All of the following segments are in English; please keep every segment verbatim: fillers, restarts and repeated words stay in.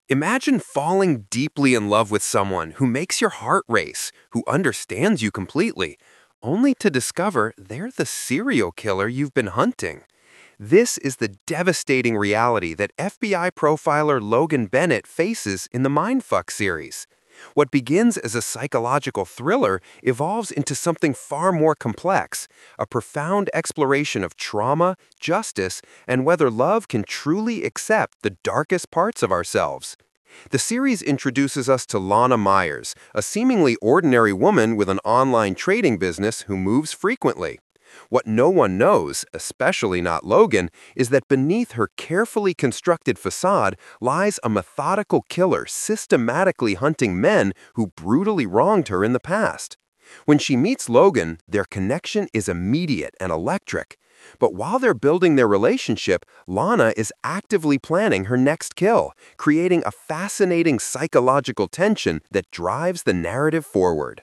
Imagine falling deeply in love with someone who makes your heart race, who understands you completely, only to discover they're the serial killer you've been hunting. This is the devastating reality that F B I profiler Logan Bennett faces in the Mindfuck series. What begins as a psychological thriller evolves into something far more complex, a profound exploration of trauma, justice, and whether love can truly accept the darkest parts of ourselves. The series introduces us to Lana Myers, a seemingly ordinary woman with an online trading business who moves frequently. What no one knows, especially not Logan, is that beneath her carefully constructed facade lies a methodical killer systematically hunting men who brutally wronged her in the past. When she meets Logan, their connection is immediate and electric. But while they're building their relationship, Lana is actively planning her next kill, creating a fascinating psychological tension that drives the narrative forward.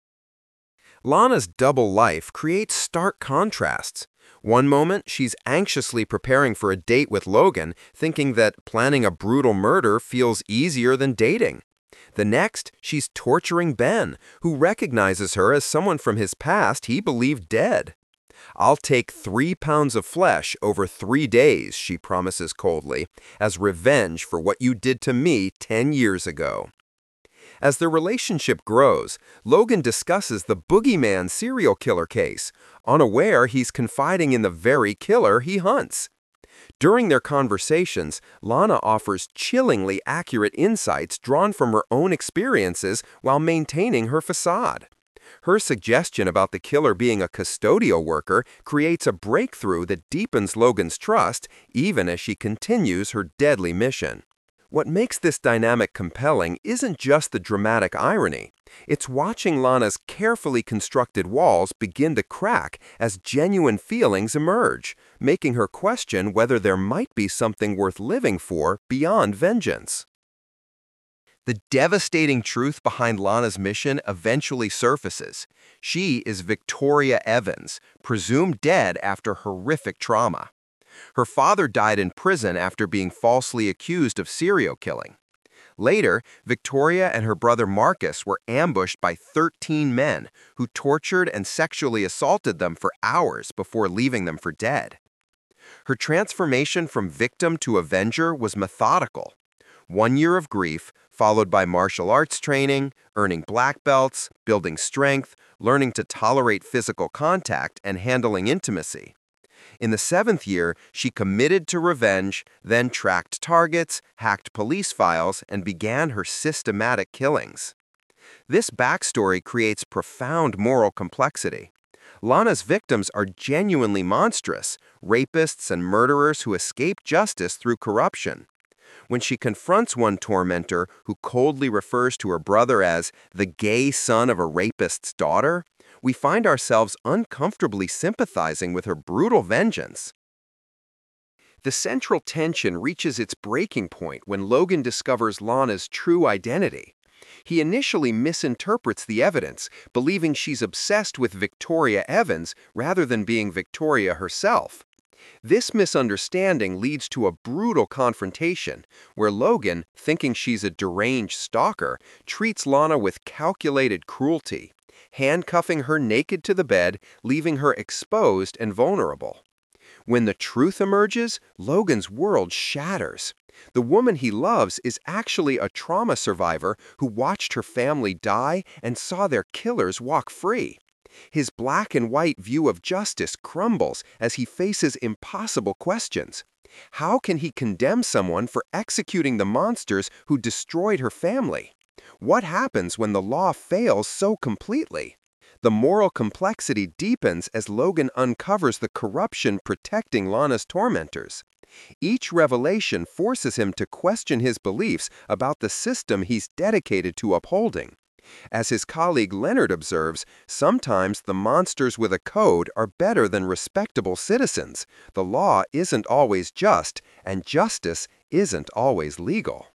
Lana's double life creates stark contrasts. One moment, she's anxiously preparing for a date with Logan, thinking that planning a brutal murder feels easier than dating. The next, she's torturing Ben, who recognizes her as someone from his past he believed dead. "I'll take three pounds of flesh over three days," she promises coldly, "as revenge for what you did to me ten years ago." As their relationship grows, Logan discusses the Boogeyman serial killer case, unaware he's confiding in the very killer he hunts. During their conversations, Lana offers chillingly accurate insights drawn from her own experiences while maintaining her facade. Her suggestion about the killer being a custodial worker creates a breakthrough that deepens Logan's trust even as she continues her deadly mission. What makes this dynamic compelling isn't just the dramatic irony. It's watching Lana's carefully constructed walls begin to crack as genuine feelings emerge, making her question whether there might be something worth living for beyond vengeance. The devastating truth behind Lana's mission eventually surfaces. She is Victoria Evans, presumed dead after horrific trauma. Her father died in prison after being falsely accused of serial killing. Later, Victoria and her brother Marcus were ambushed by thirteen men who tortured and sexually assaulted them for hours before leaving them for dead. Her transformation from victim to avenger was methodical. One year of grief, followed by martial arts training, earning black belts, building strength, learning to tolerate physical contact, and handling intimacy. In the seventh year, she committed to revenge, then tracked targets, hacked police files, and began her systematic killings. This backstory creates profound moral complexity. Lana's victims are genuinely monstrous, rapists and murderers who escape justice through corruption. When she confronts one tormentor who coldly refers to her brother as the gay son of a rapist's daughter, we find ourselves uncomfortably sympathizing with her brutal vengeance. The central tension reaches its breaking point when Logan discovers Lana's true identity. He initially misinterprets the evidence, believing she's obsessed with Victoria Evans rather than being Victoria herself. This misunderstanding leads to a brutal confrontation, where Logan, thinking she's a deranged stalker, treats Lana with calculated cruelty, handcuffing her naked to the bed, leaving her exposed and vulnerable. When the truth emerges, Logan's world shatters. The woman he loves is actually a trauma survivor who watched her family die and saw their killers walk free. His black and white view of justice crumbles as he faces impossible questions. How can he condemn someone for executing the monsters who destroyed her family? What happens when the law fails so completely? The moral complexity deepens as Logan uncovers the corruption protecting Lana's tormentors. Each revelation forces him to question his beliefs about the system he's dedicated to upholding. As his colleague Leonard observes, sometimes the monsters with a code are better than respectable citizens. The law isn't always just, and justice isn't always legal.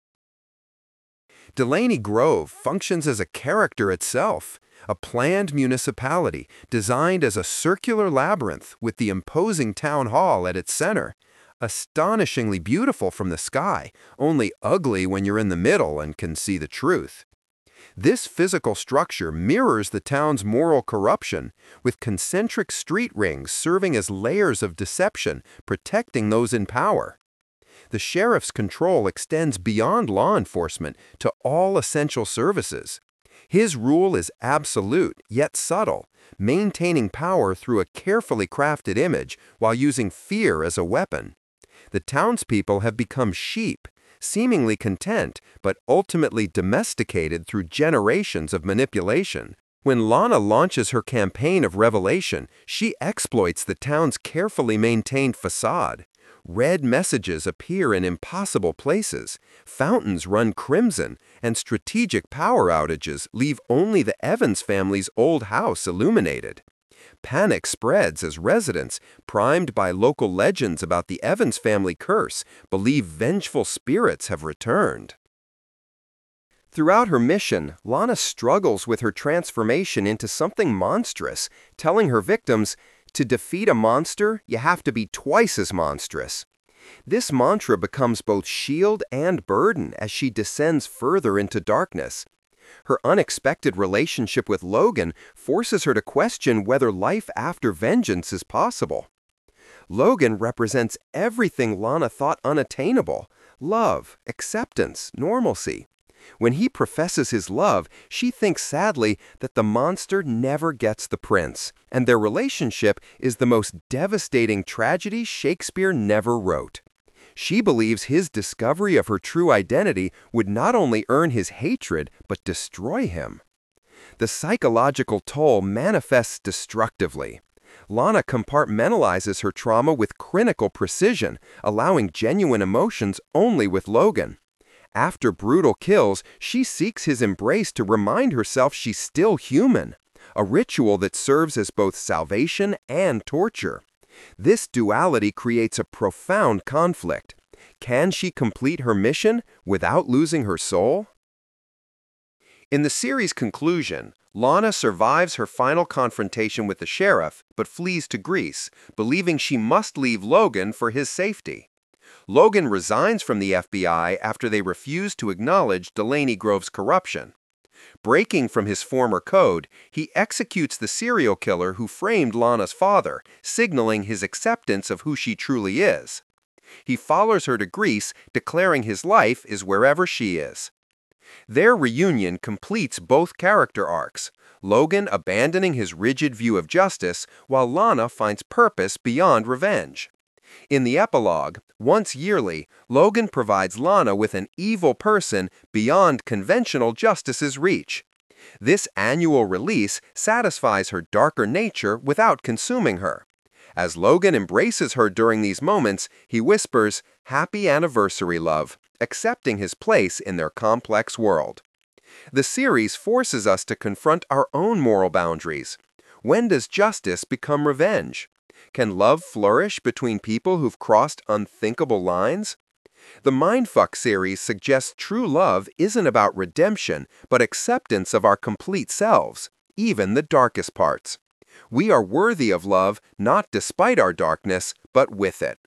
Delaney Grove functions as a character itself, a planned municipality designed as a circular labyrinth with the imposing town hall at its center. Astonishingly beautiful from the sky, only ugly when you're in the middle and can see the truth. This physical structure mirrors the town's moral corruption, with concentric street rings serving as layers of deception, protecting those in power. The sheriff's control extends beyond law enforcement to all essential services. His rule is absolute, yet subtle, maintaining power through a carefully crafted image while using fear as a weapon. The townspeople have become sheep, seemingly content, but ultimately domesticated through generations of manipulation. When Lana launches her campaign of revelation, she exploits the town's carefully maintained facade. Red messages appear in impossible places, fountains run crimson, and strategic power outages leave only the Evans family's old house illuminated. Panic spreads as residents, primed by local legends about the Evans family curse, believe vengeful spirits have returned. Throughout her mission, Lana struggles with her transformation into something monstrous, telling her victims, "To defeat a monster, you have to be twice as monstrous." This mantra becomes both shield and burden as she descends further into darkness. Her unexpected relationship with Logan forces her to question whether life after vengeance is possible. Logan represents everything Lana thought unattainable: love, acceptance, normalcy. When he professes his love, she thinks sadly that the monster never gets the prince, and their relationship is the most devastating tragedy Shakespeare never wrote. She believes his discovery of her true identity would not only earn his hatred, but destroy him. The psychological toll manifests destructively. Lana compartmentalizes her trauma with clinical precision, allowing genuine emotions only with Logan. After brutal kills, she seeks his embrace to remind herself she's still human, a ritual that serves as both salvation and torture. This duality creates a profound conflict. Can she complete her mission without losing her soul? In the series' conclusion, Lana survives her final confrontation with the sheriff, but flees to Greece, believing she must leave Logan for his safety. Logan resigns from the F B I after they refuse to acknowledge Delaney Grove's corruption. Breaking from his former code, he executes the serial killer who framed Lana's father, signaling his acceptance of who she truly is. He follows her to Greece, declaring his life is wherever she is. Their reunion completes both character arcs, Logan abandoning his rigid view of justice, while Lana finds purpose beyond revenge. In the epilogue, once yearly, Logan provides Lana with an evil person beyond conventional justice's reach. This annual release satisfies her darker nature without consuming her. As Logan embraces her during these moments, he whispers, "Happy anniversary, love," accepting his place in their complex world. The series forces us to confront our own moral boundaries. When does justice become revenge? Can love flourish between people who've crossed unthinkable lines? The Mindfuck series suggests true love isn't about redemption, but acceptance of our complete selves, even the darkest parts. We are worthy of love not despite our darkness, but with it.